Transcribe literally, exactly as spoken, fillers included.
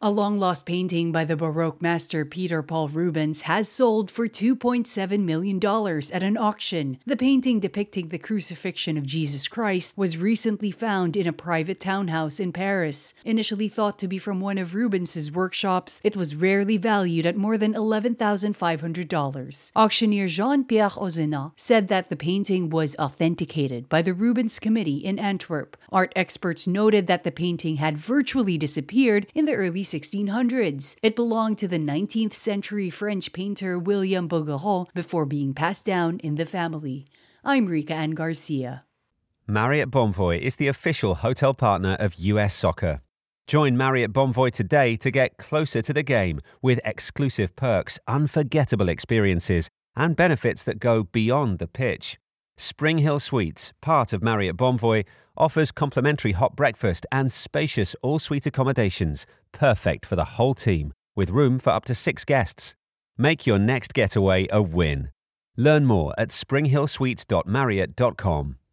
A long-lost painting by the Baroque master Peter Paul Rubens has sold for two point seven million dollars at an auction. The painting depicting the crucifixion of Jesus Christ was recently found in a private townhouse in Paris. Initially thought to be from one of Rubens's workshops, it was rarely valued at more than eleven thousand five hundred dollars. Auctioneer Jean-Pierre Ozena said that the painting was authenticated by the Rubens Committee in Antwerp. Art experts noted that the painting had virtually disappeared in the early sixteen hundreds. It belonged to the nineteenth century French painter William Bouguereau before being passed down in the family. I'm Rika Ann Garcia. Marriott Bonvoy is the official hotel partner of U S Soccer. Join Marriott Bonvoy today to get closer to the game with exclusive perks, unforgettable experiences, and benefits that go beyond the pitch. Spring Hill Suites, part of Marriott Bonvoy, offers complimentary hot breakfast and spacious all-suite accommodations, perfect for the whole team, with room for up to six guests. Make your next getaway a win. Learn more at spring hill suites dot marriott dot com.